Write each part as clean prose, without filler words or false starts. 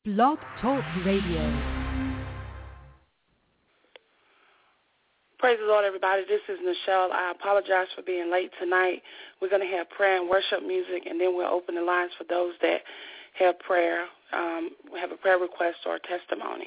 Blog Talk Radio. Praise the Lord, everybody. This is Nichelle. I apologize for being late tonight. We're going to have prayer and worship music, and then we'll open the lines for those that have prayer, have a prayer request or a testimony.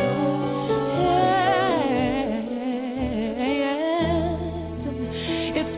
It's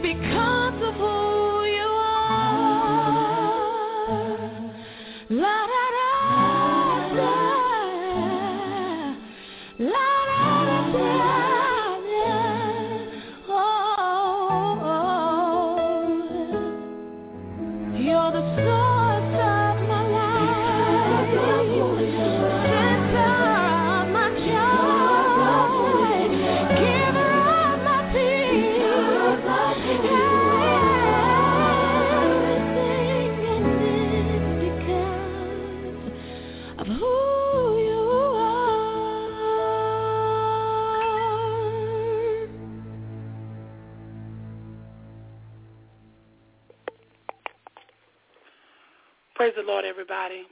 Praise the Lord, everybody.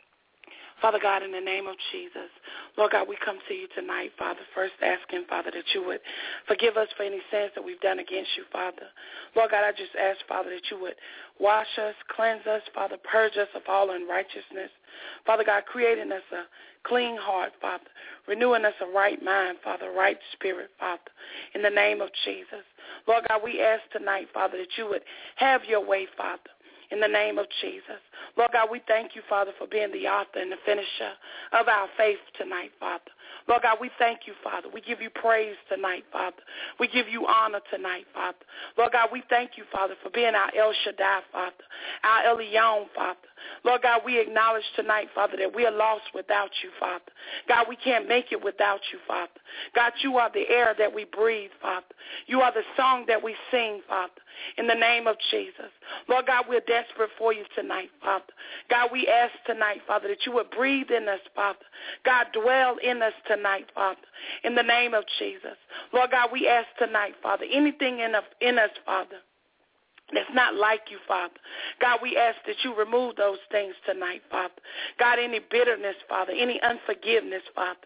Father God, in the name of Jesus, Lord God, we come to you tonight, Father, first asking, Father, that you would forgive us for any sins that we've done against you, Father. Lord God, I just ask, Father, that you would wash us, cleanse us, Father, purge us of all unrighteousness. Father God, creating us a clean heart, Father, renewing us a right mind, Father, right spirit, Father, in the name of Jesus. Lord God, we ask tonight, Father, that you would have your way, Father, in the name of Jesus. Lord God, we thank you, Father, for being the author and the finisher of our faith tonight, Father. Lord God, we thank you, Father. We give you praise tonight, Father. We give you honor tonight, Father. Lord God, we thank you, Father, for being our El Shaddai, Father, our Elyon, Father. Lord God, we acknowledge tonight, Father, that we are lost without you, Father. God, we can't make it without you, Father. God, you are the air that we breathe, Father. You are the song that we sing, Father, in the name of Jesus. Lord God, we're desperate for you tonight, Father. God, we ask tonight, Father, that you would breathe in us, Father. God, dwell in us tonight, Father, in the name of Jesus. Lord God, we ask tonight, Father, anything in us, Father, that's not like you, Father. God, we ask that you remove those things tonight, Father. God, any bitterness, Father, any unforgiveness, Father.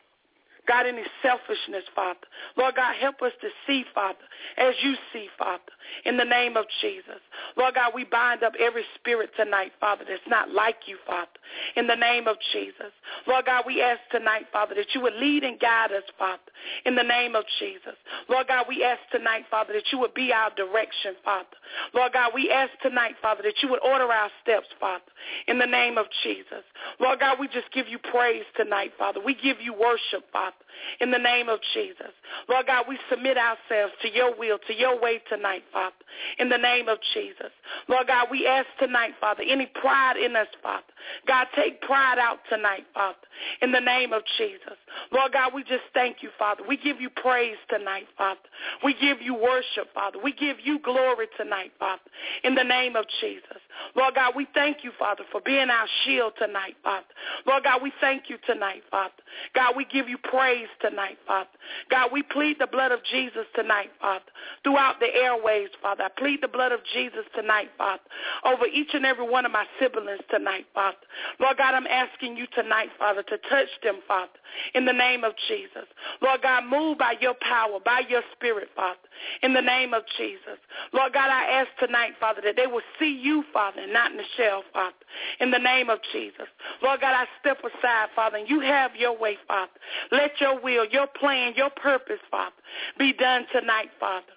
God, any selfishness, Father. Lord God, help us to see, Father, as you see, Father, in the name of Jesus. Lord God, we bind up every spirit tonight, Father, that's not like you, Father, in the name of Jesus. Lord God, we ask tonight, Father, that you would lead and guide us, Father, in the name of Jesus. Lord God, we ask tonight, Father, that you would be our direction, Father. Lord God, we ask tonight, Father, that you would order our steps, Father, in the name of Jesus. Lord God, we just give you praise tonight, Father. We give you worship, Father, in the name of Jesus. Lord God, we submit ourselves to your will, to your way tonight, Father, in the name of Jesus. Lord God, we ask tonight, Father, any pride in us, Father. God, take pride out tonight, Father, in the name of Jesus. Lord God, we just thank you, Father. We give you praise tonight, Father. We give you worship, Father. We give you glory tonight, Father, in the name of Jesus. Lord God, we thank you, Father, for being our shield tonight, Father. Lord God, we thank you tonight, Father. God, we give you praise tonight, Father. God, we plead the blood of Jesus tonight, Father, throughout the airways, Father. I plead the blood of Jesus tonight, Father, over each and every one of my siblings tonight, Father. Lord God, I'm asking you tonight, Father, to touch them, Father, in the name of Jesus. Lord God, move by your power, by your spirit, Father, in the name of Jesus. Lord God, I ask tonight, Father, that they will see you, Father, and not Michelle, Father, in the name of Jesus. Lord God, I step aside, Father, and you have your way, Father. Let your will, your plan, your purpose, Father, be done tonight, Father,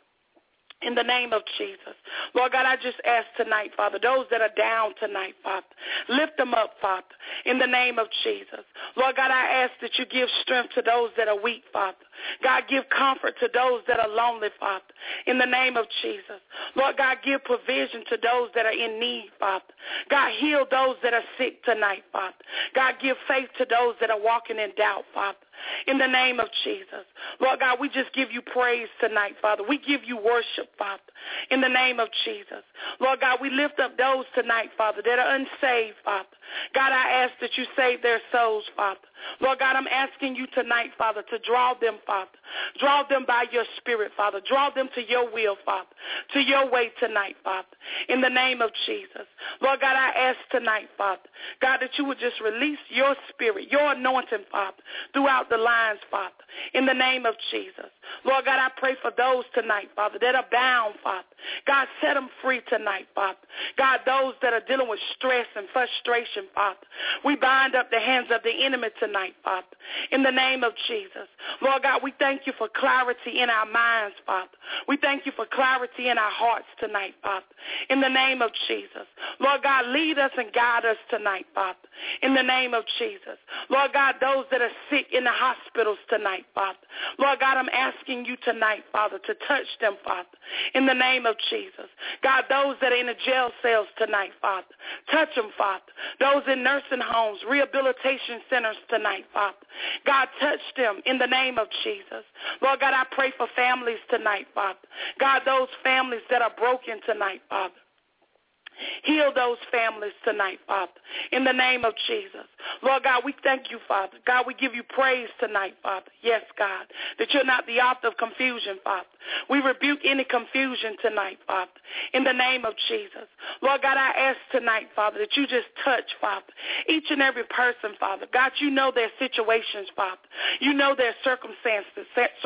in the name of Jesus. Lord God, I just ask tonight, Father, those that are down tonight, Father, lift them up, Father, in the name of Jesus. Lord God, I ask that you give strength to those that are weak, Father. God, give comfort to those that are lonely, Father, in the name of Jesus. Lord God, give provision to those that are in need, Father. God, heal those that are sick tonight, Father. God, give faith to those that are walking in doubt, Father, in the name of Jesus. Lord God, we just give you praise tonight, Father. We give you worship, Father, in the name of Jesus. Lord God, we lift up those tonight, Father, that are unsaved, Father. God, I ask that you save their souls, Father. Lord God, I'm asking you tonight, Father, to draw them, Father. Draw them by your spirit, Father. Draw them to your will, Father, to your way tonight, Father, in the name of Jesus. Lord God, I ask tonight, Father, God, that you would just release your spirit, your anointing, Father, throughout the lines, Father, in the name of Jesus. Lord God, I pray for those tonight, Father, that are bound, Father. God, set them free tonight, Father. God, those that are dealing with stress and frustration, Father, we bind up the hands of the enemy tonight, Father, in the name of Jesus. Lord God, we thank you for clarity in our minds, Father. We thank you for clarity in our hearts tonight, Father, in the name of Jesus. Lord God, lead us and guide us tonight, Father, in the name of Jesus. Lord God, those that are sick in the hospitals tonight, Father. Lord God, I'm asking you tonight, Father, to touch them, Father, in the name of Jesus. God, those that are in the jail cells tonight, Father, touch them, Father. Those in nursing homes, rehabilitation centers tonight, Father. God, touch them in the name of Jesus. Lord God, I pray for families tonight, Father. God, those families that are broken tonight, Father, Heal those families tonight, Father, in the name of Jesus. Lord God, we thank you, Father. God, we give you praise tonight, Father. Yes, God, that you're not the author of confusion, Father. We rebuke any confusion tonight, Father, in the name of Jesus. Lord God, I ask tonight, Father, that you just touch, Father, each and every person, Father. God, you know their situations, Father. You know their circumstances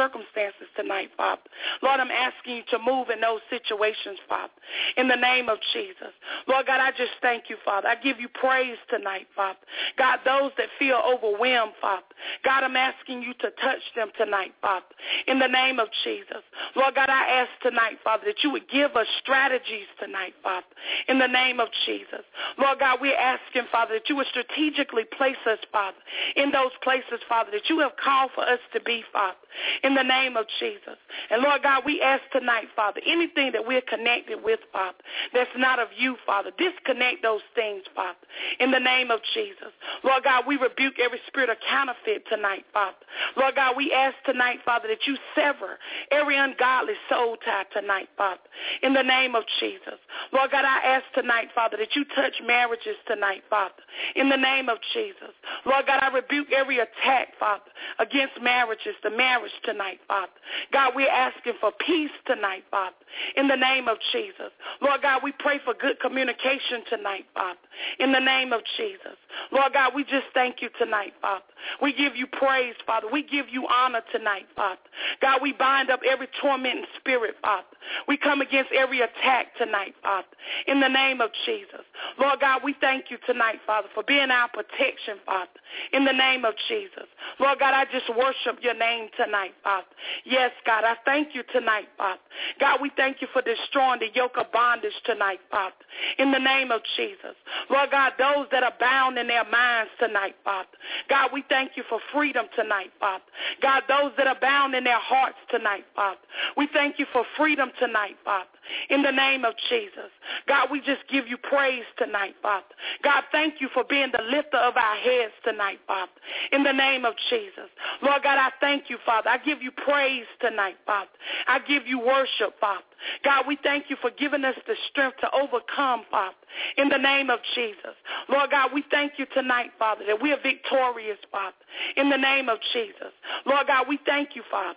tonight, Father. Lord, I'm asking you to move in those situations, Father, in the name of Jesus. Lord God, I just thank you, Father. I give you praise tonight, Father. God, those that feel overwhelmed, Father, God, I'm asking you to touch them tonight, Father, in the name of Jesus. Lord God, I ask tonight, Father, that you would give us strategies tonight, Father, in the name of Jesus. Lord God, we're asking, Father, that you would strategically place us, Father, in those places, Father, that you have called for us to be, Father, in the name of Jesus. And Lord God, we ask tonight, Father, anything that we're connected with, Father, that's not of you, Father, disconnect those things, Father, in the name of Jesus. Lord God, we rebuke every spirit of counterfeit tonight, Father. Lord God, we ask tonight, Father, that you sever every ungodly soul tie tonight, Father, in the name of Jesus. Lord God, I ask tonight, Father, that you touch marriages tonight, Father, in the name of Jesus. Lord God, I rebuke every attack, Father, against marriages, the marriage tonight, Father. God, we're asking for peace tonight, Father, in the name of Jesus. Lord God, we pray for good communication tonight, Father, in the name of Jesus. Lord God, we just thank you tonight, Father. We give you praise, Father. We give you honor tonight, Father. God, we bind up every tormenting spirit, Father. We come against every attack tonight, Father, in the name of Jesus. Lord God, we thank you tonight, Father, for being our protection, Father, in the name of Jesus. Lord God, I just worship your name tonight, Father. Yes, God, I thank you tonight, Father. God, we thank you for destroying the yoke of bondage tonight, Father, in the name of Jesus. Lord God, those that are bound in their minds tonight, Father. God, we thank you for freedom tonight, Father. God, those that are bound in their hearts tonight, Father. We thank you for freedom tonight, Father, in the name of Jesus. God, we just give you praise tonight, Father. God, thank you for being the lifter of our heads tonight, Father, in the name of Jesus. Lord God, I thank you, Father. I give you praise tonight, Father. I give you worship, Father. God, we thank you for giving us the strength to overcome, Father, in the name of Jesus. Lord God, we thank you tonight, Father, that we are victorious, Father, in the name of Jesus. Lord God, we thank you, Father.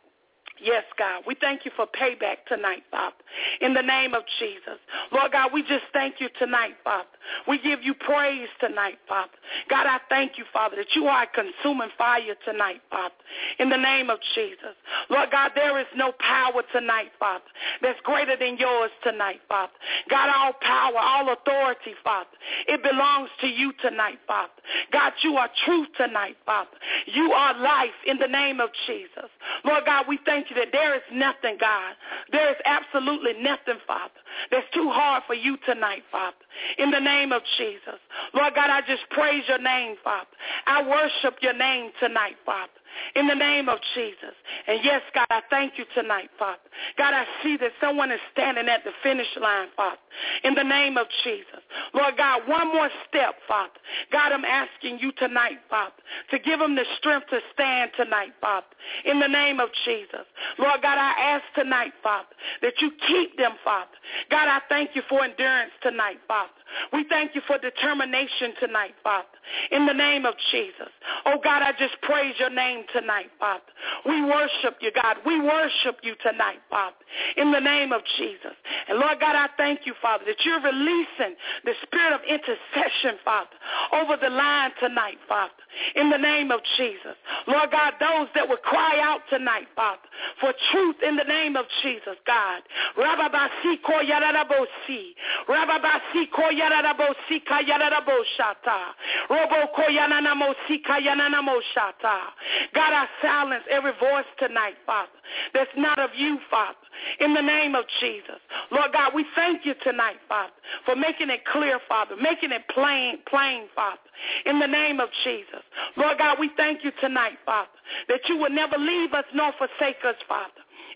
Yes, God, we thank you for payback tonight, Father, in the name of Jesus. Lord God, we just thank you tonight, Father. We give you praise tonight, Father. God, I thank you, Father, that you are a consuming fire tonight, Father, in the name of Jesus. Lord God, there is no power tonight, Father, that's greater than yours tonight, Father. God, all power, all authority, Father, it belongs to you tonight, Father. God, you are truth tonight, Father. You are life in the name of Jesus. Lord God, we thank you that there is nothing, God. There is absolutely nothing, Father, that's too hard for you tonight, Father, in the name of Jesus. Lord God, I just praise your name, Father. I worship your name tonight, Father, in the name of Jesus. And yes, God, I thank you tonight, Father. God, I see that someone is standing at the finish line, Father, in the name of Jesus. Lord God, one more step, Father. God, I'm asking you tonight, Father, to give them the strength to stand tonight, Father, in the name of Jesus. Lord God, I ask tonight, Father, that you keep them, Father. God, I thank you for endurance tonight, Father. We thank you for determination tonight, Father, in the name of Jesus. Oh, God, I just praise your name tonight, Father. We worship you, God. We worship you tonight, Father, in the name of Jesus. And, Lord God, I thank you, Father, that you're releasing the spirit of intercession, Father, over the line tonight, Father, in the name of Jesus. Lord God, those that would cry out tonight, Father, for truth in the name of Jesus, God. Rababasi ko yararabosi. Rababasi ko yararabosi ka yararaboshata. Robo ko yananamosi ka yananamoshata. God, I silence every voice tonight, Father, that's not of you, Father, in the name of Jesus. Lord God, we thank you tonight, Father, for making it clear, Father, making it plain, Father, in the name of Jesus. Lord God, we thank you tonight, Father, that you will never leave us nor forsake us, Father,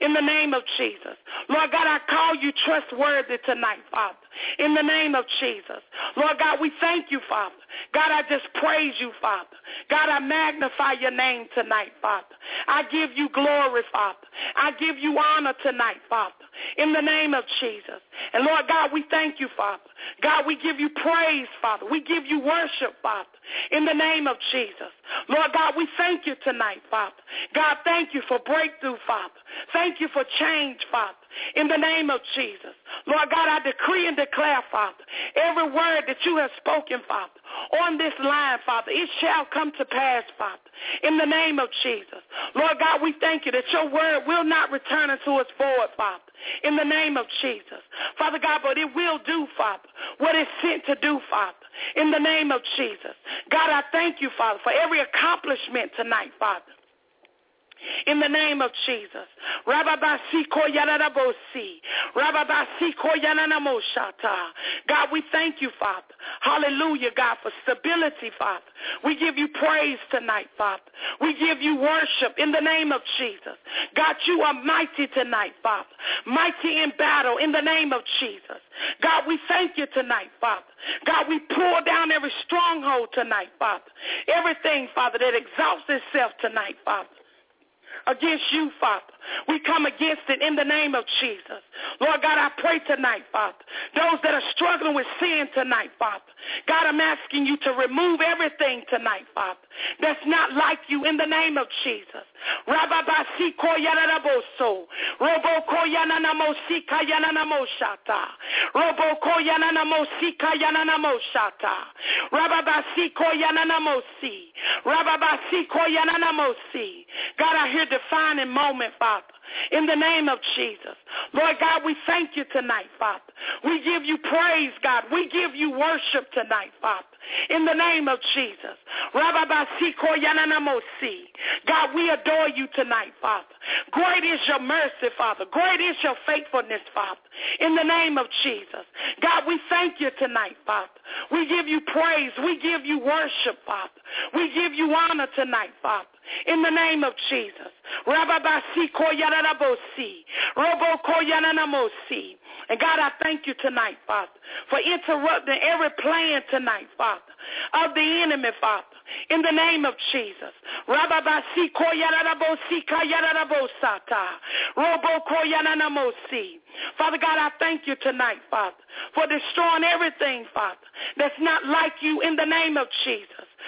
in the name of Jesus. Lord God, I call you trustworthy tonight, Father, in the name of Jesus. Lord God, we thank you, Father. God, I just praise you, Father. God, I magnify your name tonight, Father. I give you glory, Father. I give you honor tonight, Father, in the name of Jesus. And Lord God, we thank you, Father. God, we give you praise, Father. We give you worship, Father, in the name of Jesus. Lord God, we thank you tonight, Father. God, thank you for breakthrough, Father. Thank you for change, Father, in the name of Jesus. Lord God, I decree and declare, Father, every word that you have spoken, Father, on this line, Father, it shall come to pass, Father, in the name of Jesus. Lord God, we thank you that your word will not return unto us void, Father, in the name of Jesus. Father God, but it will do, Father, what it's sent to do, Father, in the name of Jesus. God, I thank you, Father, for every accomplishment tonight, Father, in the name of Jesus. God, we thank you, Father. Hallelujah, God, for stability, Father. We give you praise tonight, Father. We give you worship in the name of Jesus. God, you are mighty tonight, Father. Mighty in battle in the name of Jesus. God, we thank you tonight, Father. God, we pull down every stronghold tonight, Father. Everything, Father, that exalts itself tonight, Father, against you, Father. We come against it in the name of Jesus. Lord God, I pray tonight, Father, those that are struggling with sin tonight, Father, God, I'm asking you to remove everything tonight, Father, that's not like you in the name of Jesus. God, I hear defining moment, Father, in the name of Jesus. Lord God, we thank you tonight, Father. We give you praise, God. We give you worship tonight, Father, in the name of Jesus. God, we adore you tonight, Father. Great is your mercy, Father. Great is your faithfulness, Father, in the name of Jesus. God, we thank you tonight, Father. We give you praise. We give you worship, Father. We give you honor tonight, Father, in the name of Jesus. And God, I thank you tonight, Father, for interrupting every plan tonight, Father, of the enemy, Father, in the name of Jesus. Father God, I thank you tonight, Father, for destroying everything, Father, that's not like you in the name of Jesus.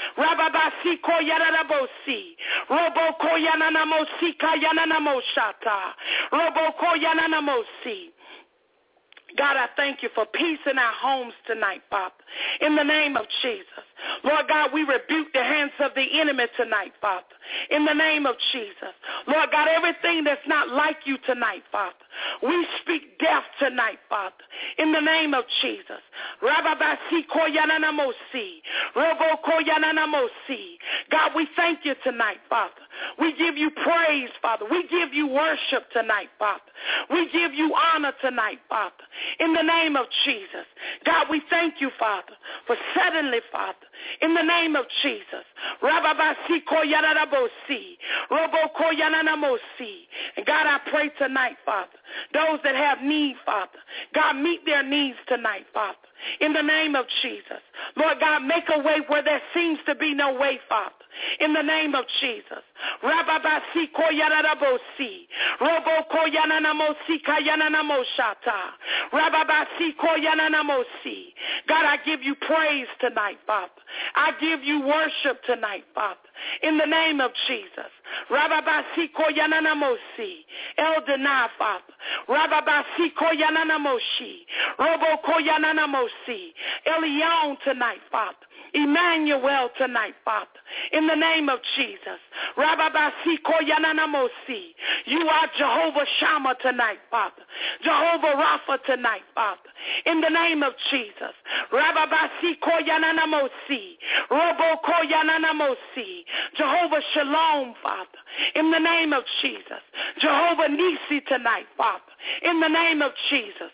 God, I thank you for peace in our homes tonight, Father, in the name of Jesus. Lord God, we rebuke the hands of the enemy tonight, Father, in the name of Jesus. Lord God, everything that's not like you tonight, Father, we speak death tonight, Father, in the name of Jesus. God, we thank you tonight, Father. We give you praise, Father. We give you worship tonight, Father. We give you honor tonight, Father, in the name of Jesus. God, we thank you, Father, for suddenly, Father, in the name of Jesus. And God, I pray tonight, Father, those that have need, Father, God, meet their needs tonight, Father, in the name of Jesus. Lord God, make a way where there seems to be no way, Father, in the name of Jesus. God, I give you praise tonight, Father. I give you worship tonight, Father, in the name of Jesus. El Dana, Father. Elion tonight, Father. Emmanuel tonight, Father, in the name of Jesus. You are Jehovah Shammah tonight, Father. Jehovah Rapha tonight, Father, in the name of Jesus. Jehovah Shalom, Father, in the name of Jesus. Jehovah Nisi tonight, Father, in the name of Jesus.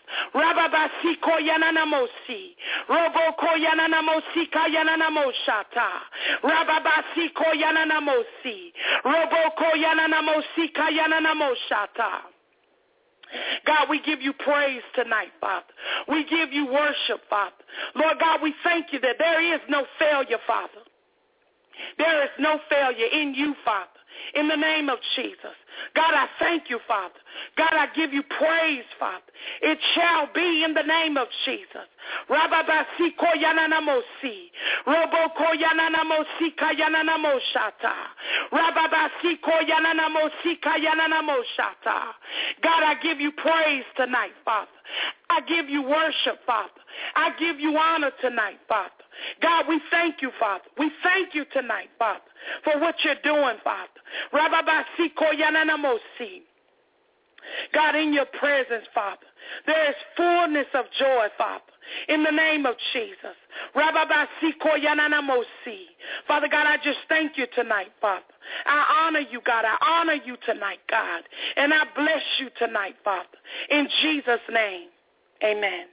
God, we give you praise tonight, Father. We give you worship, Father. Lord God, we thank you that there is no failure, Father. There is no failure in you, Father, in the name of Jesus. God, I thank you, Father. God, I give you praise, Father. It shall be in the name of Jesus. Rababasi koyananamosi. Robo koyananamosi kayananamoshata. Rababasi koyananamosi kayananamoshata. God, I give you praise tonight, Father. I give you worship, Father. I give you honor tonight, Father. God, we thank you, Father. We thank you tonight, Father, for what you're doing, Father. Rababasi koyananamosi. God, in your presence, Father, there is fullness of joy, Father, in the name of Jesus. Rababasi koyananamosi. Father God, I just thank you tonight, Father. I honor you, God. I honor you tonight, God. And I bless you tonight, Father. In Jesus' name, amen.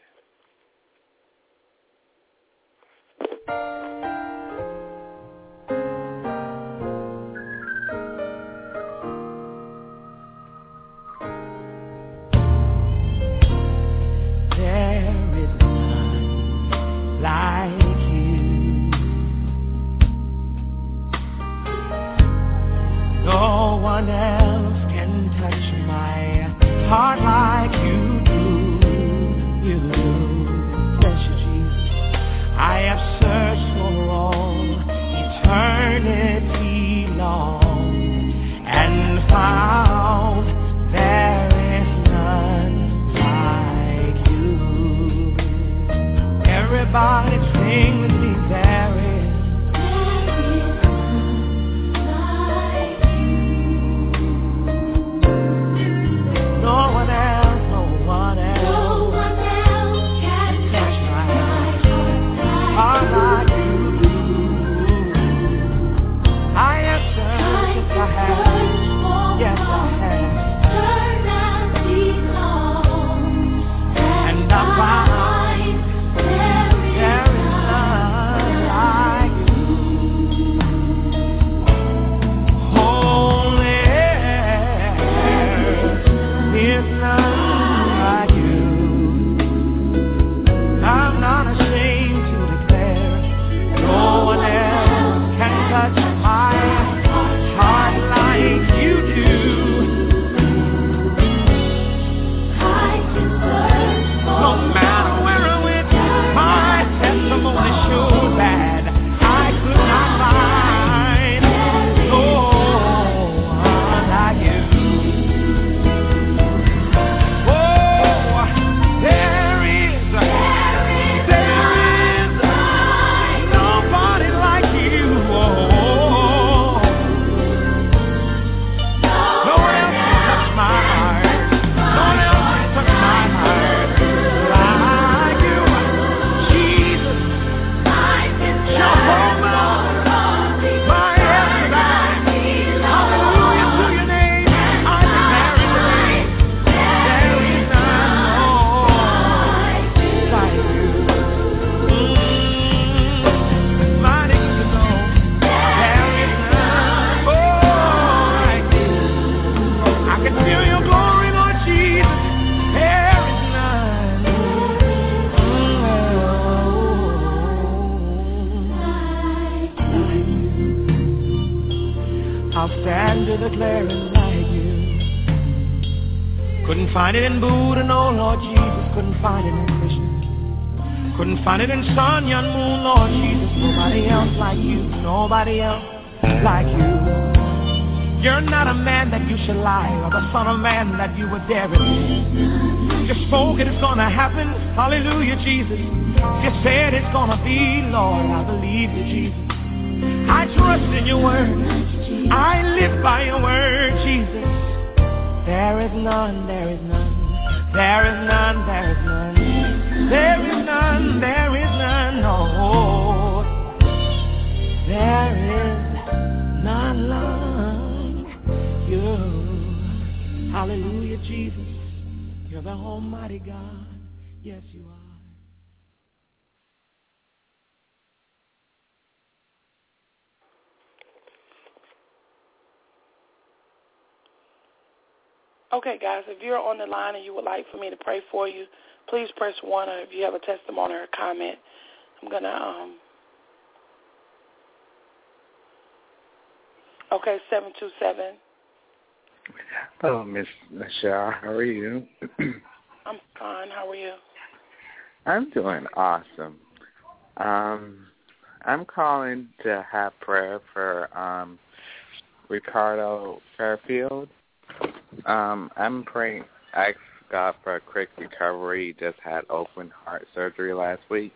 No one else can touch my heart like you do. You do. Bless you, Jesus. I have searched for all eternity long and found there is none like you. Everybody sing with me, there is. No one else can touch my heart like you do. I have searched, yes I have, yes I have, and I find there is none like you. Holy is none like you. I'm not ashamed to declare no one else can touch my heart like you do. No matter where I went, my testimony showed that I could not find no one like you. Nobody like you. No one else can touch my heart. No one else can touch my heart like you. Jesus, Jehovah, my everything. Hallelujah to your name. I declare it today. There is none like you. Mighty to know there is none like you. I can feel your glory, Lord Jesus. There is none like you. I'll stand to declaring like you. Couldn't find it in Buddha, no, Lord Jesus. Couldn't find it in Krishna. Couldn't find it in sun, young moon, Lord Jesus. Nobody else like you. Nobody else like you. You're not a man that you should lie, or the son of man that you would dare resist. You spoke it, it's gonna happen. Hallelujah, Jesus. You said it's gonna be, Lord. I believe you, Jesus. I trust in your word. I live by your word, Jesus. There is none, there is none. There is none, there is none. There is none, there is none, no. There is none like you. Hallelujah, Jesus. You're the Almighty God. Yes, you are. Okay, guys, if you're on the line and you would like for me to pray for you, please press 1, or if you have a testimony or a comment, I'm going to, okay, 727. Hello, Miss Michelle. How are you? I'm fine. How are you? I'm doing awesome. I'm calling to have prayer for Ricardo Fairfield. I'm praying, ask God for a quick recovery. He just had open heart surgery last week.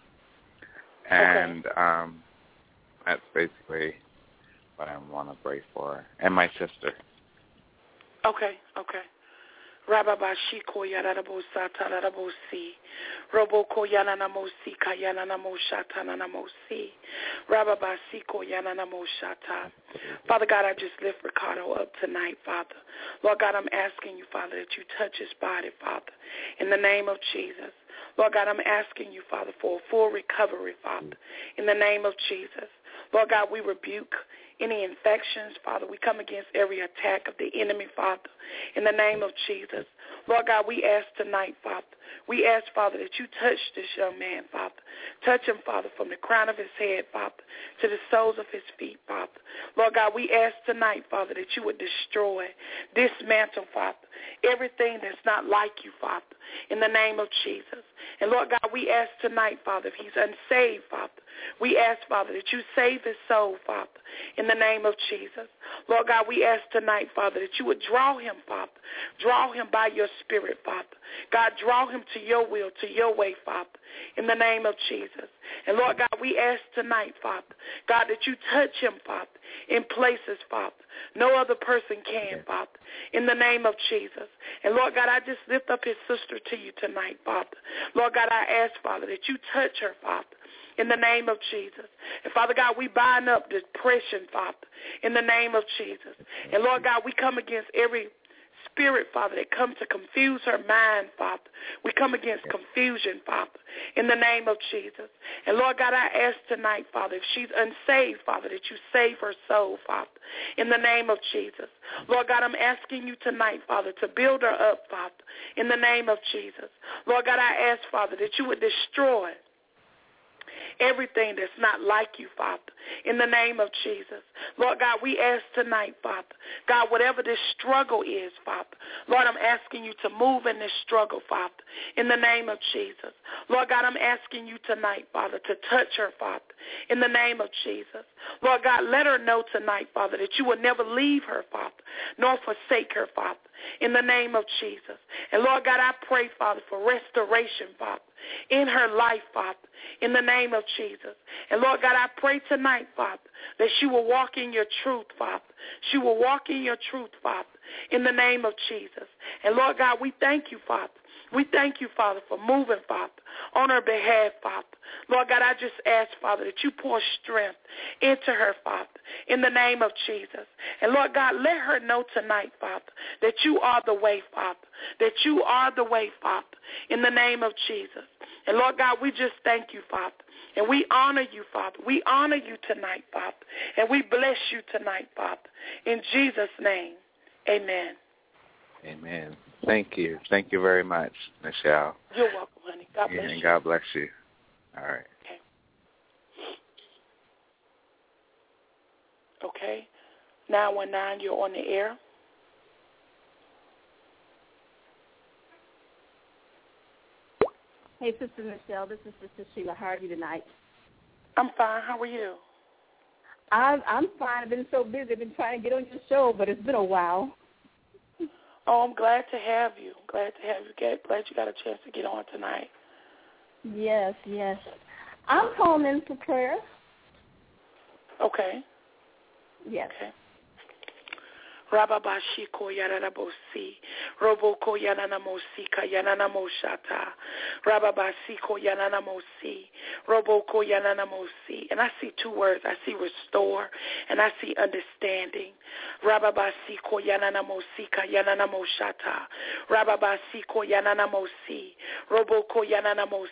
And that's basically what I want to pray for. And my sister. Okay. Rababashiko Yarabosata Rabosi, Roboko Yananamosi Kayananamoshata Rababasiko Yananamoshata. Father God, I just lift Ricardo up tonight, Father. Lord God, I'm asking you, Father, that you touch his body, Father, in the name of Jesus. Lord God, I'm asking you, Father, for a full recovery, Father, in the name of Jesus. Lord God, we rebuke any infections, Father. We come against every attack of the enemy, Father, in the name of Jesus. Lord God, we ask tonight, Father. We ask, Father, that you touch this young man, Father. Touch him, Father, from the crown of his head, Father, to the soles of his feet, Father. Lord God, we ask tonight, Father, that you would destroy, dismantle, Father, everything that's not like you, Father, in the name of Jesus. And Lord God, we ask tonight, Father, if he's unsaved, Father, we ask, Father, that you save his soul, Father, in the name of Jesus. Lord God, we ask tonight, Father, that you would draw him, Father. Draw him by your spirit, Father. God, draw him to your will, to your way, Father, in the name of Jesus. And Lord God, we ask tonight, Father, God, that you touch him, Father, in places, Father, no other person can, Father, in the name of Jesus. And Lord God, I just lift up his sister to you tonight, Father. Lord God, I ask, Father, that you touch her, Father, in the name of Jesus. And Father God, we bind up depression, Father, in the name of Jesus. And Lord God, we come against every spirit, Father, that comes to confuse her mind, Father. We come against confusion, Father, in the name of Jesus. And Lord God, I ask tonight, Father, if she's unsaved, Father, that you save her soul, Father, in the name of Jesus. Lord God, I'm asking you tonight, Father, to build her up, Father, in the name of Jesus. Lord God, I ask, Father, that you would destroy everything that's not like you, Father, in the name of Jesus. Lord God, we ask tonight, Father, God, whatever this struggle is, Father, Lord, I'm asking you to move in this struggle, Father, in the name of Jesus. Lord God, I'm asking you tonight, Father, to touch her, Father, in the name of Jesus. Lord God, let her know tonight, Father, that you will never leave her, Father, nor forsake her, Father, in the name of Jesus. And Lord God, I pray, Father, for restoration, Father, in her life, Father, in the name of Jesus. And Lord God, I pray tonight, Father, that she will walk in your truth, Father. She will walk in your truth, Father, in the name of Jesus. And Lord God, we thank you, Father. We thank you, Father, for moving, Father, on her behalf, Father. Lord God, I just ask, Father, that you pour strength into her, Father, in the name of Jesus. And Lord God, let her know tonight, Father, that you are the way, Father, that you are the way, Father, in the name of Jesus. And Lord God, we just thank you, Father, and we honor you, Father. We honor you tonight, Father, and we bless you tonight, Father. In Jesus' name, amen. Amen. Thank you. Thank you very much, Michelle. You're welcome, honey. God bless you. And God bless you. All right. Okay. 919, you're on the air. Hey, Sister Michelle, this is Sister Sheila. How are you tonight? I'm fine. How are you? I'm fine. I've been so busy. I've been trying to get on your show, but it's been a while. Oh, I'm glad to have you. Glad you got a chance to get on tonight. Yes. I'm calling in for prayer. Okay. Yes. Okay. Rababashiko Yararabosi, Roboko Yananamosi, Kayananamoshata, Rababasiko Yananamosi, Roboko Yananamosi. And I see two words. I see restore and I see understanding. Rababasiko Yananamosi, Kayananamoshata, Rababasiko Yananamosi, Roboko Yananamosi.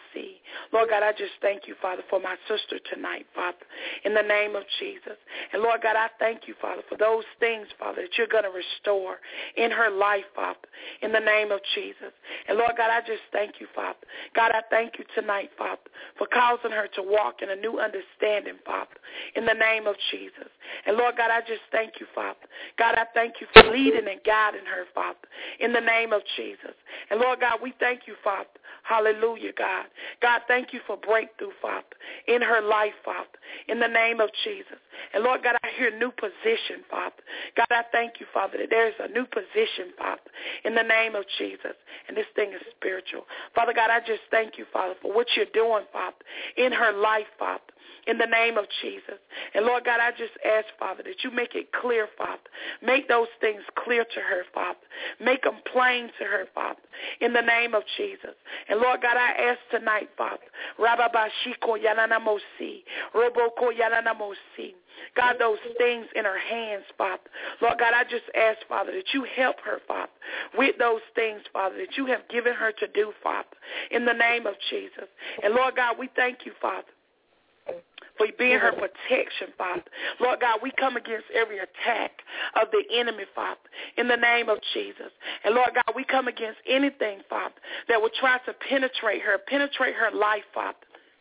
Lord God, I just thank you, Father, for my sister tonight, Father, in the name of Jesus. And Lord God, I thank you, Father, for those things, Father, that you're going to restore in her life, Father, in the name of Jesus. And Lord God, I just thank you, Father. God, I thank you tonight, Father, for causing her to walk in a new understanding, Father, in the name of Jesus. And Lord God, I just thank you, Father. God, I thank you for leading and guiding her, Father, in the name of Jesus. And Lord God, we thank you, Father. Hallelujah, God. God, thank you for breakthrough, Father, in her life, Father, in the name of Jesus. And Lord God, I hear new position, Father. God, I thank you, Father, that there is a new position, Father, in the name of Jesus. And this thing is spiritual. Father God, I just thank you, Father, for what you're doing, Father, in her life, Father, in the name of Jesus. And Lord God, I just ask, Father, that you make it clear, Father. Make those things clear to her, Father. Make them plain to her, Father, in the name of Jesus. And Lord God, I ask tonight, Father, Rababashiko Yananamosi, Roboko Yananamosi, God, those things in her hands, Father. Lord God, I just ask, Father, that you help her, Father, with those things, Father, that you have given her to do, Father, in the name of Jesus. And Lord God, we thank you, Father, for being her protection, Father. Lord God, we come against every attack of the enemy, Father, in the name of Jesus. And Lord God, we come against anything, Father, that would try to penetrate her life, Father,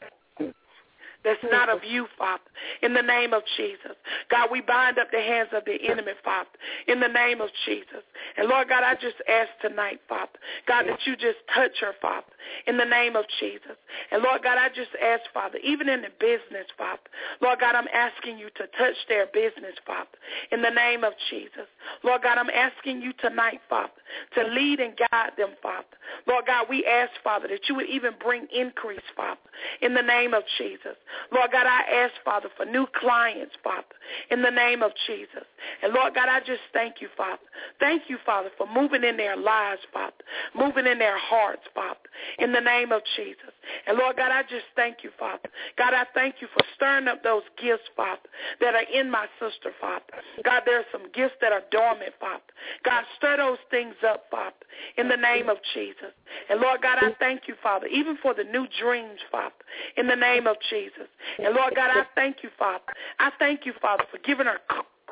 that's not of you, Father, in the name of Jesus. God, we bind up the hands of the enemy, Father, in the name of Jesus. And Lord God, I just ask tonight, Father, God, that you just touch her, Father, in the name of Jesus. And Lord God, I just ask, Father, even in the business, Father, Lord God, I'm asking you to touch their business, Father, in the name of Jesus. Lord God, I'm asking you tonight, Father, to lead and guide them, Father. Lord God, we ask, Father, that you would even bring increase, Father, in the name of Jesus. Lord God, I ask, Father, for new clients, Father, in the name of Jesus. And Lord God, I just thank you, Father. Thank you, Father, for moving in their lives, Father, moving in their hearts, Father, in the name of Jesus. And Lord God, I just thank you, Father. God, I thank you for stirring up those gifts, Father, that are in my sister, Father. God, there are some gifts that are dormant, Father. God, stir those things up, Father, in the name of Jesus. And Lord God, I thank you, Father, even for the new dreams, Father, in the name of Jesus. And Lord God, I thank you, Father. I thank you, Father, for giving her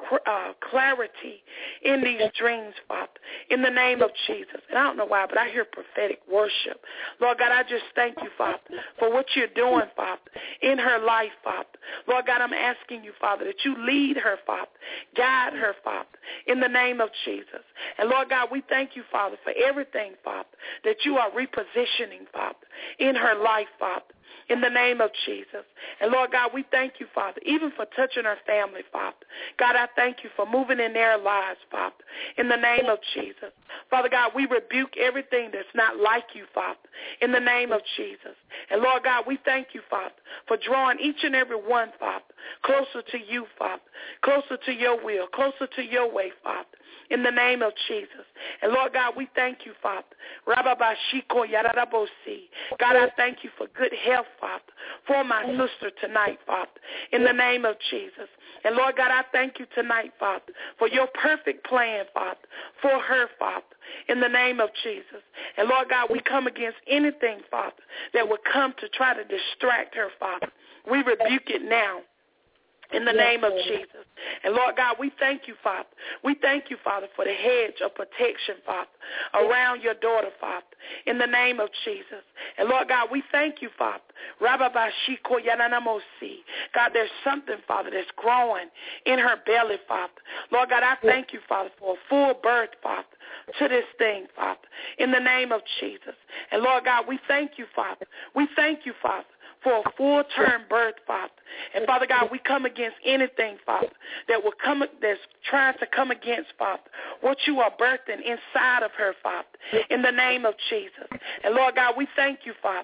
clarity in these dreams, Father, in the name of Jesus. And I don't know why, but I hear prophetic worship. Lord God, I just thank you, Father, for what you're doing, Father, in her life, Father. Lord God, I'm asking you, Father, that you lead her, Father, guide her, Father, in the name of Jesus. And Lord God, we thank you, Father, for everything, Father, that you are repositioning, Father, in her life, Father, in the name of Jesus. And Lord God, we thank you, Father, even for touching her family, Father. God, I thank you for moving in their lives, Father, in the name of Jesus. Father God, we rebuke everything that's not like you, Father, in the name of Jesus. And Lord God, we thank you, Father, for drawing each and every one, Father, closer to you, Father, closer to your will, closer to your way, Father, in the name of Jesus. And Lord God, we thank you, Father. Rababashiko Yararabosi. God, I thank you for good health, Father, for my sister tonight, Father, in the name of Jesus. And Lord God, I thank you tonight, Father, for your perfect plan, Father, for her, Father, in the name of Jesus. And Lord God, we come against anything, Father, that would come to try to distract her, Father. We rebuke it now, in the name of Jesus. And Lord God, we thank you, Father. We thank you, Father, for the hedge of protection, Father, around your daughter, Father, in the name of Jesus. And Lord God, we thank you, Father. Rababashiko Yananamosi. God, there's something, Father, that's growing in her belly, Father. Lord God, I thank you, Father, for a full birth, Father, to this thing, Father, in the name of Jesus. And Lord God, we thank you, Father. We thank you, Father, for a full-term birth, Father. And, Father God, we come against anything, Father, that will come, that's trying to come against, Father, what you are birthing inside of her, Father, in the name of Jesus. And, Lord God, we thank you, Father.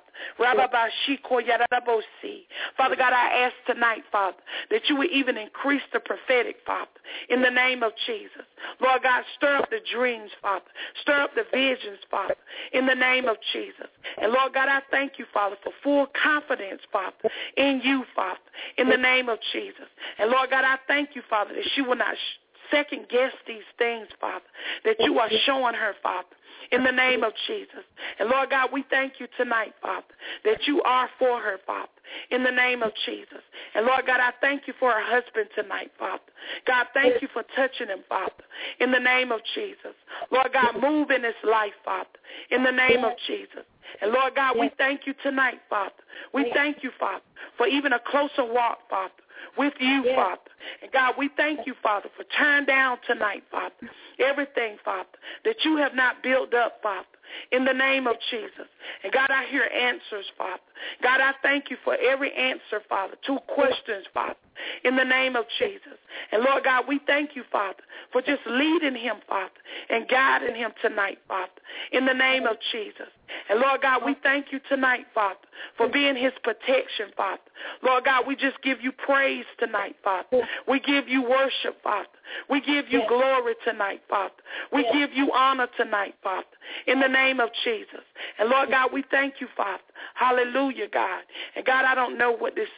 Father God, I ask tonight, Father, that you would even increase the prophetic, Father, in the name of Jesus. Lord God, stir up the dreams, Father. Stir up the visions, Father, in the name of Jesus. And, Lord God, I thank you, Father, for full confidence, Father, in you, Father, in the name of Jesus. And, Lord God, I thank you, Father, that she will not second guess these things, Father, that you are showing her, Father, in the name of Jesus. And, Lord God, we thank you tonight, Father, that you are for her, Father, in the name of Jesus. And, Lord God, I thank you for her husband tonight, Father. God, thank you for touching him, Father, in the name of Jesus. Lord God, move in his life, Father, in the name of Jesus. And, Lord God, we thank you tonight, Father. We thank you, Father, for even a closer walk, Father, with you, Father. And, God, we thank you, Father, for tearing down tonight, Father, everything, Father, that you have not built up, Father, in the name of Jesus. And, God, I hear answers, Father. God, I thank you for every answer, Father, to questions, Father, in the name of Jesus. And, Lord God, we thank you, Father, for just leading him, Father, and guiding him tonight, Father, in the name of Jesus. And, Lord God, we thank you tonight, Father, for being his protection, Father. Lord God, we just give you praise tonight, Father. We give you worship, Father. We give you glory tonight, Father. We give you honor tonight, Father, in the name of Jesus. And, Lord God, we thank you, Father. Hallelujah, God. And, God, I don't know what this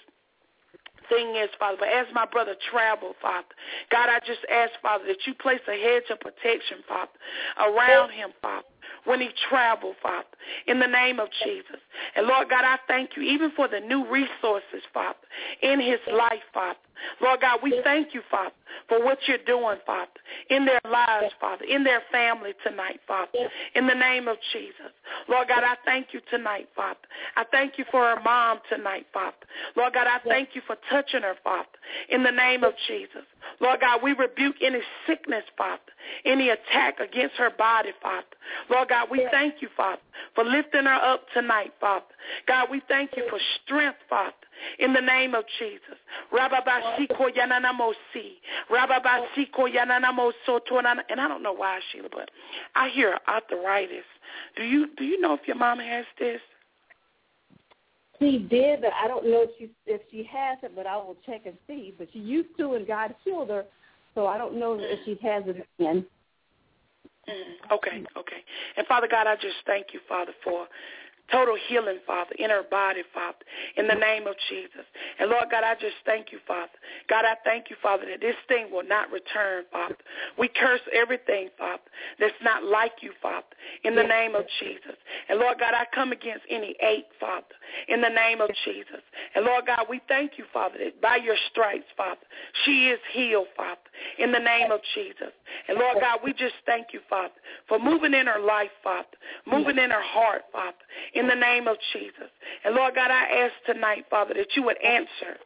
thing is, Father, but as my brother traveled, Father, God, I just ask, Father, that you place a hedge of protection, Father, around him, Father, when he traveled, Father, in the name of Jesus. And, Lord God, I thank you even for the new resources, Father, in his life, Father. Lord God, we thank you, Father, for what you're doing, Father, in their lives, Father, in their family tonight, Father, in the name of Jesus. Lord God, I thank you tonight, Father. I thank you for her mom tonight, Father. Lord God, I thank you for touching her, Father, in the name of Jesus. Lord God, we rebuke any sickness, Father, any attack against her body, Father. Lord God, we thank you, Father, for lifting her up tonight, Father. God, we thank you for strength, Father, in the name of Jesus. Rababasiko yananamosi. Rababasiko yananamoso. And I don't know why, Sheila, but I hear arthritis. Do you know if your mom has this? She did, but I don't know if she has it, but I will check and see. But she used to, and God healed her, so I don't know if she has it again. Okay. And, Father God, I just thank you, Father, for total healing, Father, in her body, Father, in the name of Jesus. And, Lord God, I just thank you, Father. God, I thank you, Father, that this thing will not return, Father. We curse everything, Father, that's not like you, Father, in the name of Jesus. And, Lord God, I come against any ache, Father, in the name of Jesus. And, Lord God, we thank you, Father, that by your stripes, Father, she is healed, Father, in the name of Jesus. And, Lord God, we just thank you, Father, for moving in her life, Father, moving in her heart, Father, in the name of Jesus. And, Lord God, I ask tonight, Father, that you would answer.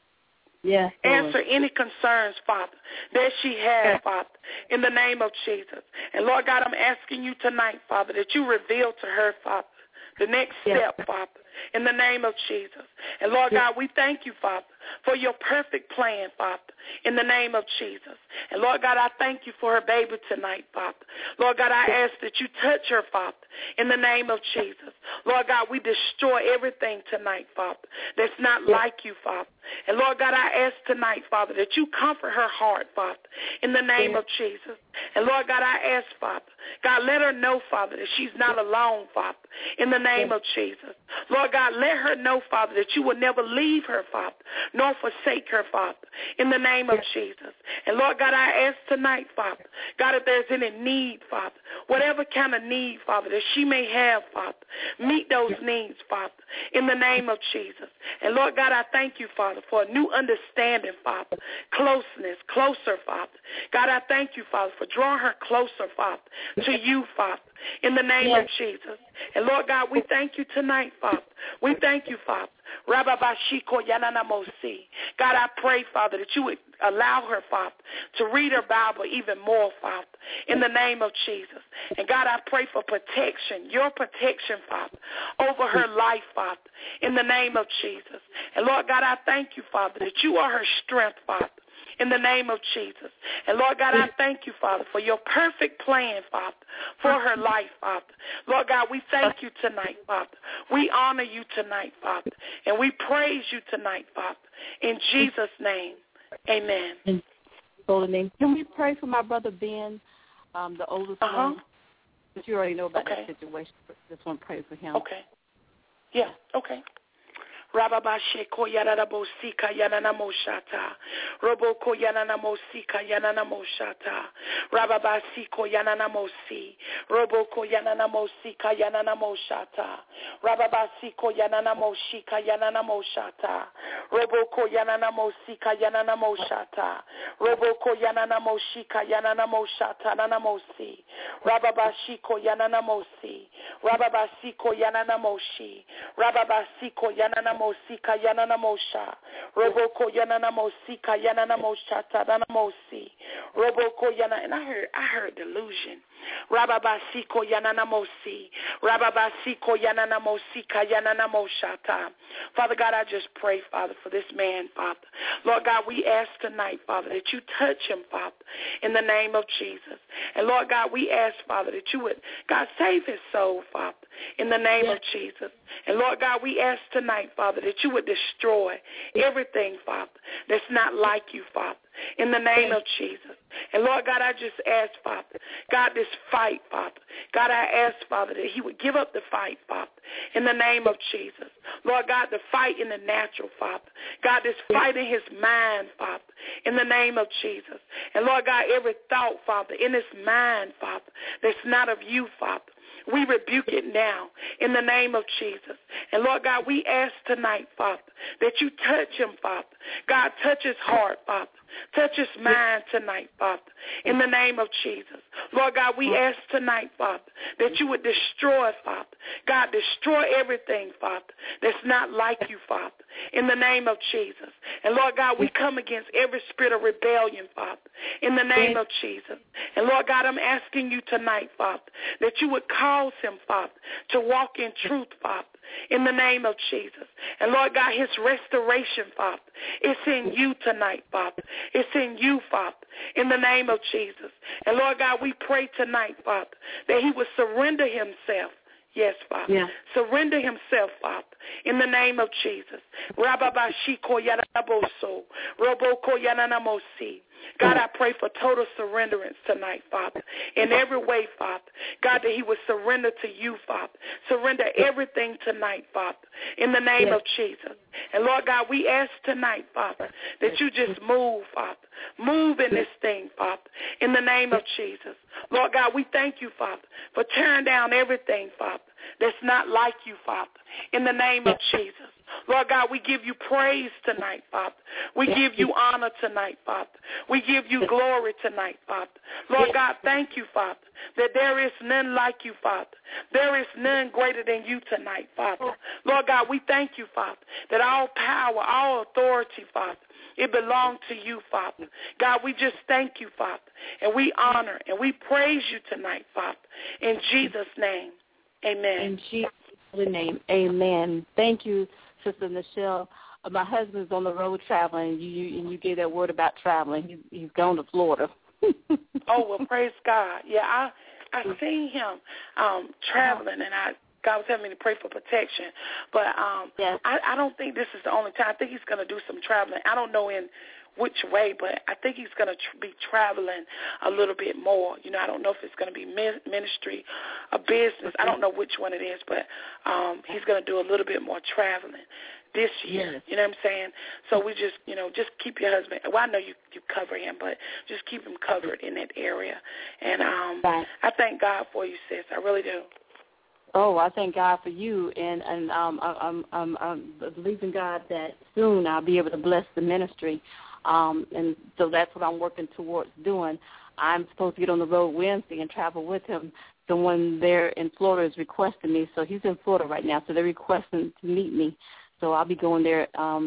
Yes, answer any concerns, Father, that she has, Father, in the name of Jesus. And, Lord God, I'm asking you tonight, Father, that you reveal to her, Father, the next step, Father, in the name of Jesus. And, Lord God, we thank you, Father, for your perfect plan, Father, in the name of Jesus. And, Lord God, I thank you for her baby tonight, Father. Lord God, I ask that you touch her, Father, in the name of Jesus. Lord God, we destroy everything tonight, Father, that's not like you, Father. And, Lord God, I ask tonight, Father, that you comfort her heart, Father, in the name of Jesus. And, Lord God, I ask, Father, God, let her know, Father, that she's not alone, Father, in the name of Jesus. Lord God, let her know, Father, that you will never leave her, Father, nor forsake her, Father, in the name of Jesus. And, Lord God, I ask tonight, Father, God, if there's any need, Father, whatever kind of need, Father, that she may have, Father, meet those needs, Father, in the name of Jesus. And, Lord God, I thank you, Father, for a new understanding, Father, closeness, closer, Father. God, I thank you, Father, for drawing her closer, Father, to you, Father, in the name of Jesus. And, Lord God, we thank you tonight, Father. We thank you, Father. Rababashiko yananamosi. God, I pray, Father, that you would allow her, Father, to read her Bible even more, Father, in the name of Jesus. And, God, I pray for protection, your protection, Father, over her life, Father, in the name of Jesus. And, Lord God, I thank you, Father, that you are her strength, Father, in the name of Jesus. And, Lord God, I thank you, Father, for your perfect plan, Father, for her life, Father. Lord God, we thank you tonight, Father. We honor you tonight, Father. And we praise you tonight, Father. In Jesus' name, amen. In Holy name. Can we pray for my brother Ben, the oldest one? But you already know about that situation. Just want to pray for him. Okay. Yeah, okay. Rababasheko Yananamosika Yananamoshata. Roboko Yananamosika Yananamoshata. Rababasiko Yananamosi. Roboko Yananamosika Yananamoshata. Rababasiko Yananamoshika Yananamoshata. Roboko Yananamosika Yananamoshata. Roboko Yananamoshika Yananamoshata Nanamosi. Rababashiko Yananamosi. Rababasiko Yananamoshi. Rababasiko Yananamosika Yananamosha. Roboko Yananamosika Yananamoshata Nanamosi. Roboko Yana, and I heard delusion. Rababasiko Yananamosi. Rababasiko Yananamosika Yananamoshata. Father God, I just pray, Father, for this man, Father. Lord God, we ask tonight, Father, that you touch him, Father, in the name of Jesus. And Lord God, we ask, Father, that you would, God, save his soul, Father, in the name of Jesus. And Lord God, we ask tonight, Father, that you would destroy everything, Father, that's not like you, Father, in the name of Jesus. And Lord God, I just ask, Father, God, this fight, Father, God, I ask, Father, that he would give up the fight, Father, in the name of Jesus. Lord God, the fight in the natural, Father. God, this fight in his mind, Father, in the name of Jesus. And Lord God, every thought, Father, in his mind, Father, that's not of you, Father, we rebuke it now in the name of Jesus. And Lord God, we ask tonight, Father, that you touch him, Father. God, touch his heart, Father. Touch his mind tonight, Father, in the name of Jesus. Lord God, we ask tonight, Father, that you would destroy, Father. God, destroy everything, Father, that's not like you, Father, in the name of Jesus. And Lord God, we come against every spirit of rebellion, Father, in the name of Jesus. And Lord God, I'm asking you tonight, Father, that you would cause him, Father, to walk in truth, Father, in the name of Jesus. And Lord God, his restoration, Father, it's in you tonight, Father. It's in you, Father, in the name of Jesus. And Lord God, we pray tonight, Father, that he would surrender himself. Yes, Father. Yeah. Surrender himself, Father, in the name of Jesus. Rababashiko Yanaboso, Roboko Yananamosi. God, I pray for total surrenderance tonight, Father, in every way, Father. God, that he would surrender to you, Father. Surrender everything tonight, Father, in the name of Jesus. And, Lord God, we ask tonight, Father, that you just move, Father. Move in this thing, Father, in the name of Jesus. Lord God, we thank you, Father, for tearing down everything, Father, that's not like you, Father, in the name of Jesus. Lord God, we give you praise tonight, Father. We give you honor tonight, Father. We give you glory tonight, Father. Lord God, thank you, Father, that there is none like you, Father. There is none greater than you tonight, Father. Lord God, we thank you, Father, that all power, all authority, Father, it belongs to you, Father. God, we just thank you, Father, and we honor and we praise you tonight, Father. In Jesus' name, amen. In Jesus' name, amen. Thank you, Sister Nichelle. My husband's on the road traveling, and you gave that word about traveling. He's gone to Florida. Oh, well, praise God. Yeah, I seen him traveling, and God was having me to pray for protection. But I don't think this is the only time. I think he's going to do some traveling. I don't know in which way, but I think he's going to be traveling a little bit more. You know, I don't know if it's going to be ministry or business. I don't know which one it is, but he's going to do a little bit more traveling this year. Yes. You know what I'm saying? So we just, just keep your husband. Well, I know you cover him, but just keep him covered in that area. And I thank God for you, sis. I really do. Oh, I thank God for you, and I'm believing God that soon I'll be able to bless the ministry, and so that's what I'm working towards doing. I'm supposed to get on the road Wednesday and travel with him. Someone there in Florida is requesting me, so he's in Florida right now, so they're requesting to meet me. So I'll be going there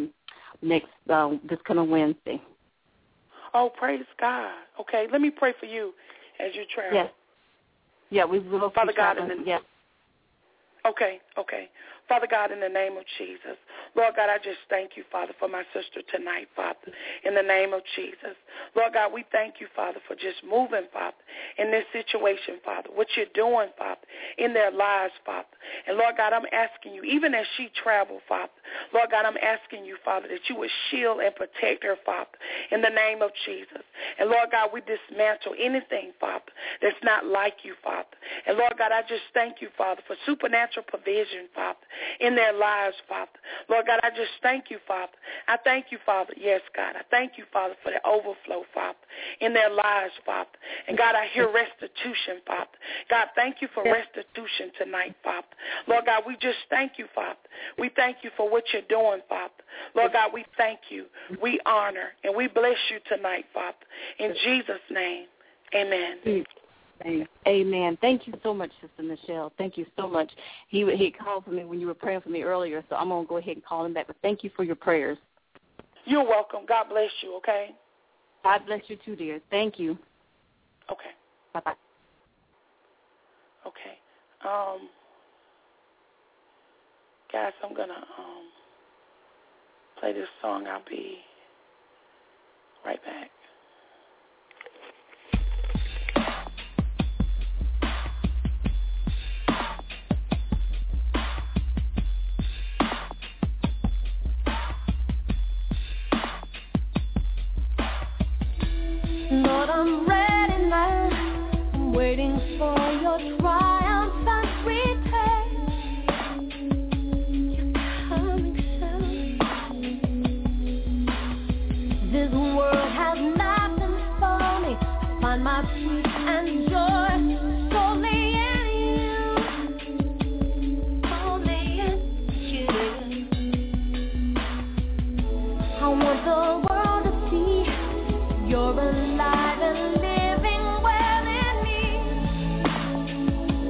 this coming Wednesday. Oh, praise God. Okay, let me pray for you as you travel. Yes. Yeah, we will. Father God, yes. Okay. Father God, in the name of Jesus, Lord God, I just thank you, Father, for my sister tonight, Father, in the name of Jesus. Lord God, we thank you, Father, for just moving, Father, in this situation, Father, what you're doing, Father, in their lives, Father. And, Lord God, I'm asking you, even as she traveled, Father, Lord God, I'm asking you, Father, that you would shield and protect her, Father, in the name of Jesus. And, Lord God, we dismantle anything, Father, that's not like you, Father. And, Lord God, I just thank you, Father, for supernatural provision, Father, in their lives, Father. Lord God, I just thank you, Father. I thank you, Father. Yes, God. I thank you, Father, for the overflow, Father, in their lives, Father. And God, I hear restitution, Father. God, thank you for restitution tonight, Father. Lord God, we just thank you, Father. We thank you for what you're doing, Father. Lord God, we thank you. We honor and we bless you tonight, Father. In Jesus' name, amen. Amen. Thank you so much, Sister Michelle. Thank you so much. He called for me when you were praying for me earlier, so I'm going to go ahead and call him back. But thank you for your prayers. You're welcome. God bless you, okay? God bless you too, dear. Thank you. Okay. Bye-bye. Okay. Guys, I'm going to play this song. I'll be right back. Lord, I'm ready now. I'm waiting for your triumphant return. You're coming soon. This world has nothing for me. Find my peace and joy solely in you. Only in you. I want the world to see you're alive and living well in me.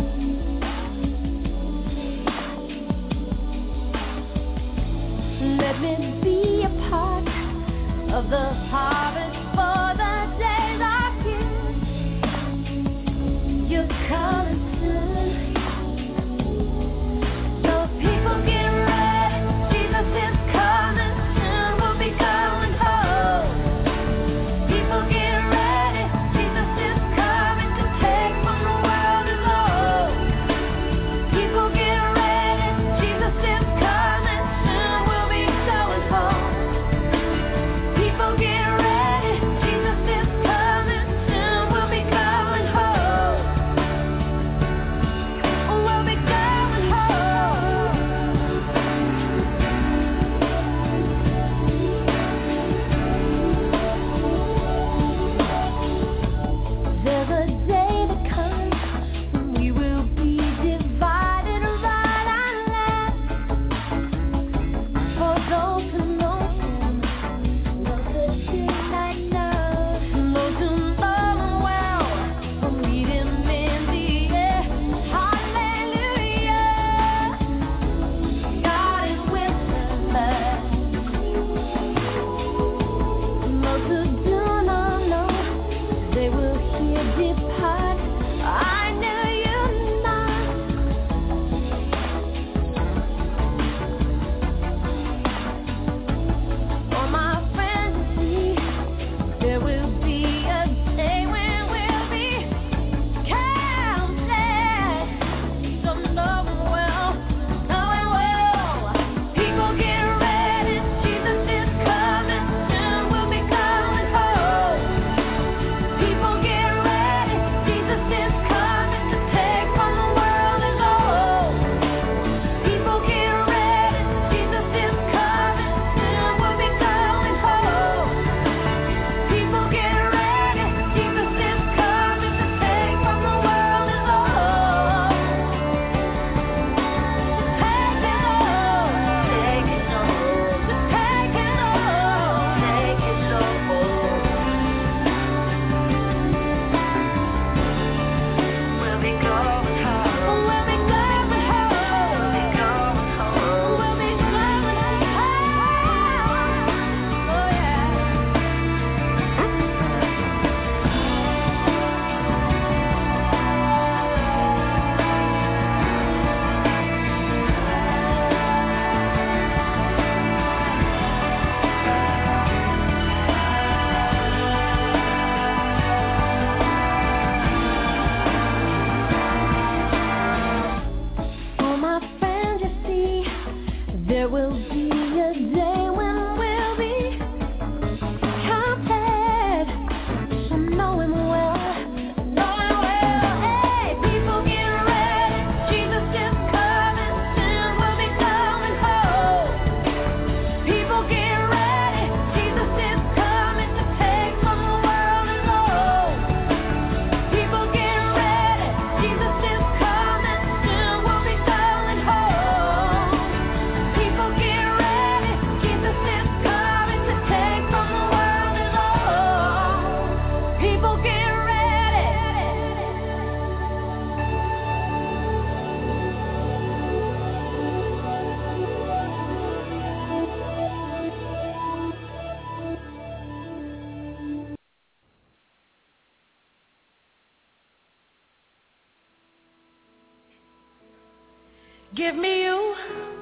Give me you.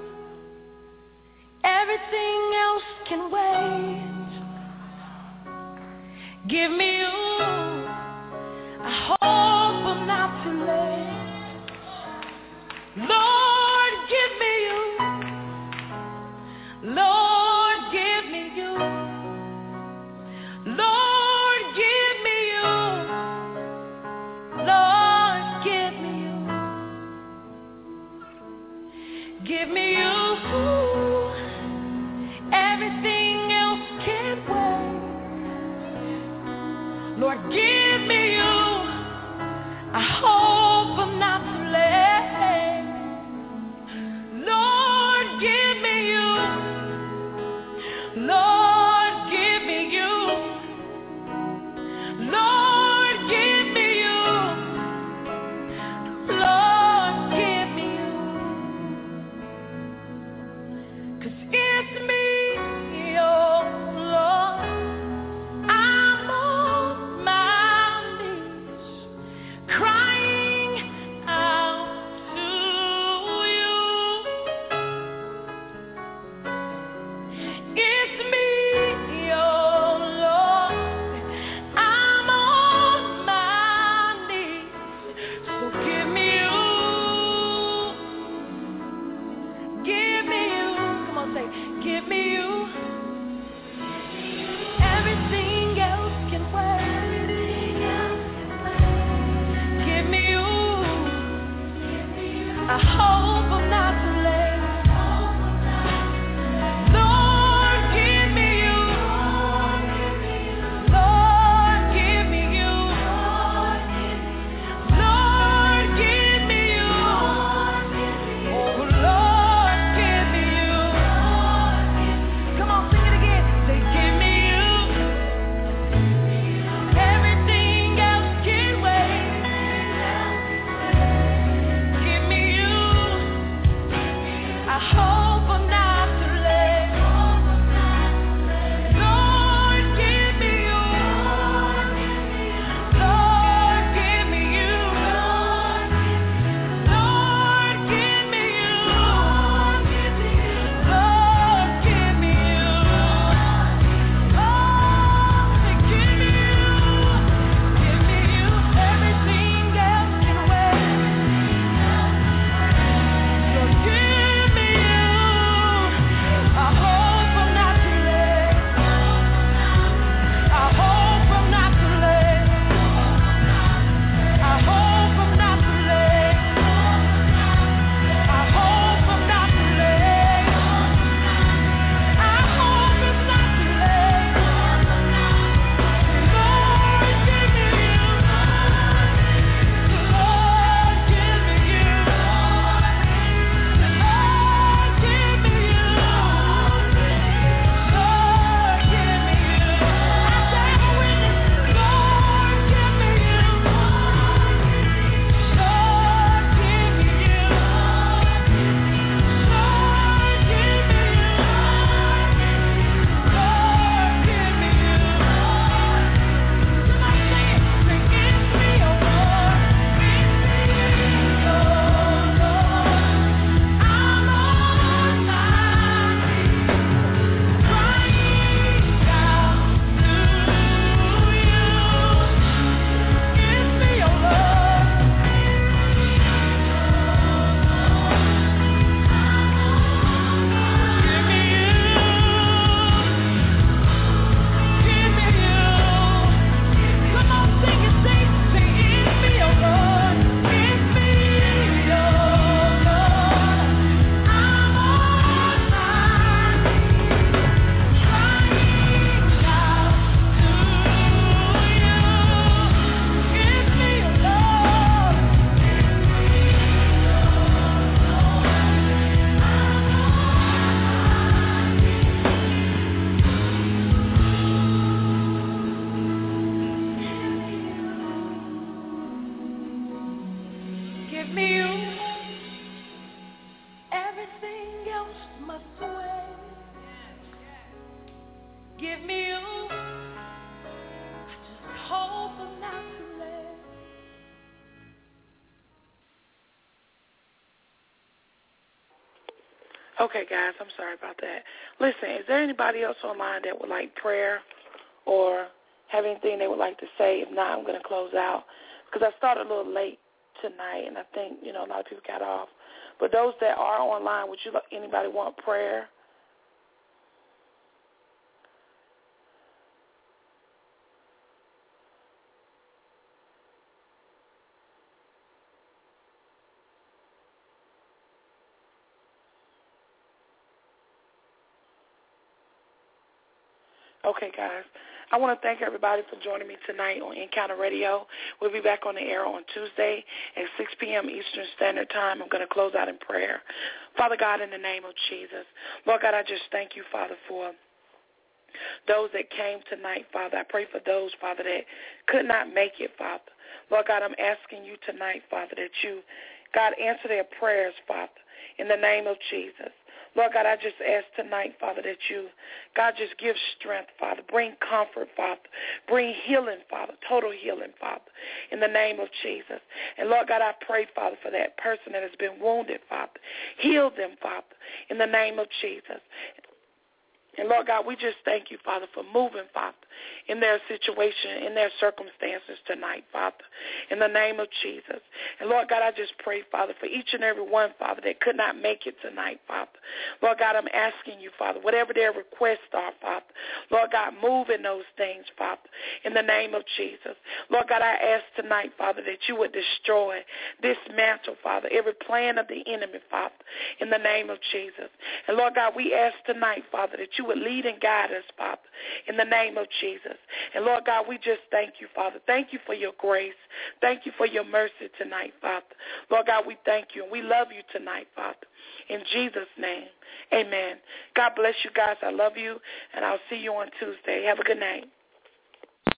Everything else can wait. Give me you. I hope I'm not too late. Lord, give me you. Lord, give me you. Lord, give me you. Lord, give me you. Give me you. Everything else can wait. Lord, give me you. I hope I'm not too late. Lord, give me you. Lord, give me you. Lord, give me you. Lord, give me you. 'Cause it's me, oh Lord. I'm on my knees, crying out to you. It's me, oh Lord. I'm on my knees, so give me you. Give me you. Come on, say, give me you. Everything else can wait. Give me you. I hope I'm not too late. Lord, give me you. Lord, give me you. Lord, give me you. Oh, Lord, give me you. Come on, sing it again. Say, give me you. Everything else can wait. Give me you. Okay, guys, I'm sorry about that. Listen, is there anybody else online that would like prayer or have anything they would like to say? If not, I'm going to close out because I started a little late tonight, and I think, a lot of people got off. But those that are online, would you anybody want prayer? Okay, guys. I want to thank everybody for joining me tonight on Encounter Radio. We'll be back on the air on Tuesday at 6 p.m. Eastern Standard Time. I'm going to close out in prayer. Father God, in the name of Jesus, Lord God, I just thank you, Father, for those that came tonight, Father. I pray for those, Father, that could not make it, Father. Lord God, I'm asking you tonight, Father, that you, God, answer their prayers, Father, in the name of Jesus. Lord God, I just ask tonight, Father, that you, God, just give strength, Father. Bring comfort, Father. Bring healing, Father, total healing, Father, in the name of Jesus. And, Lord God, I pray, Father, for that person that has been wounded, Father. Heal them, Father, in the name of Jesus. And, Lord God, we just thank you, Father, for moving, Father, in their situation, in their circumstances tonight, Father, in the name of Jesus. And, Lord God, I just pray, Father, for each and every one, Father, that could not make it tonight, Father. Lord God, I'm asking you, Father, whatever their requests are, Father, Lord God, move in those things, Father, in the name of Jesus. Lord God, I ask tonight, Father, that you would destroy, dismantle, Father, every plan of the enemy, Father, in the name of Jesus. And, Lord God, we ask tonight, Father, that you would lead and guide us, Father, in the name of Jesus. And, Lord God, we just thank you, Father. Thank you for your grace. Thank you for your mercy tonight, Father. Lord God, we thank you, and we love you tonight, Father. In Jesus' name, amen. God bless you guys. I love you, and I'll see you on Tuesday. Have a good night.